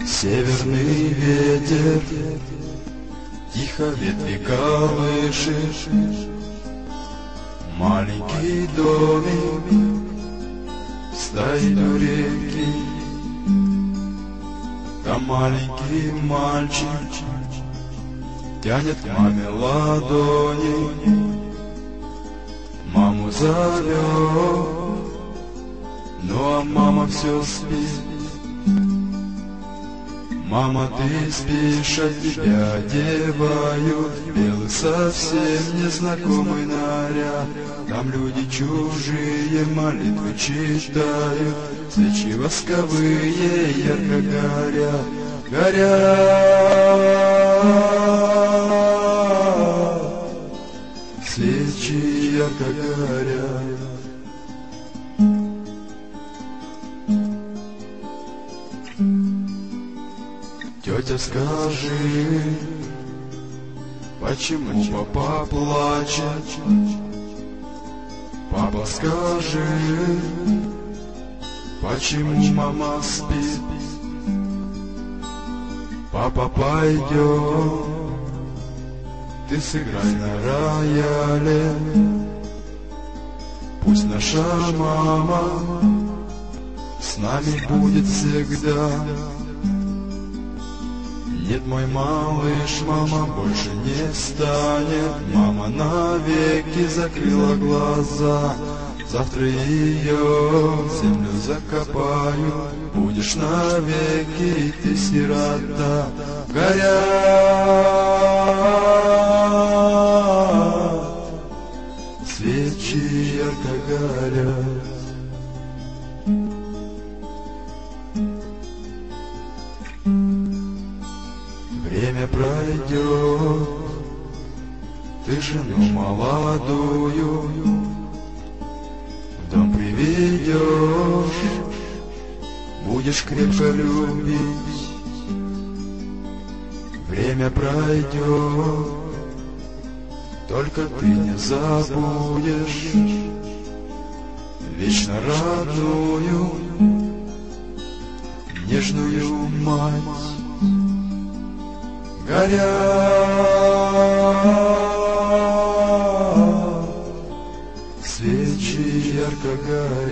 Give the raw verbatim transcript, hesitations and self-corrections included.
Северный ветер тихо ветви колышет, маленький домик стоит у реки. Там маленький мальчик тянет к маме ладони, маму зовет, ну а мама все спит. Мама, ты спишь, а тебя одевают в белый совсем незнакомый наряд. Там люди чужие молитвы читают, свечи восковые ярко горят, горят. Свечи ярко горят. Тетя, скажи, почему папа плачет? Папа, скажи, почему мама спит? Папа, пойдем, ты сыграй на рояле, пусть наша мама с нами будет всегда. Нет, мой малыш, мама больше не станет. Мама навеки закрыла глаза. Завтра ее в землю закопаю. Будешь навеки, ты сирота. Горят свечи, ярко горят. Время пройдет, ты жену молодую в дом приведешь, будешь крепко любить. Время пройдет, только ты не забудешь вечно родную, нежную мать. Горят свечи, ярко горят.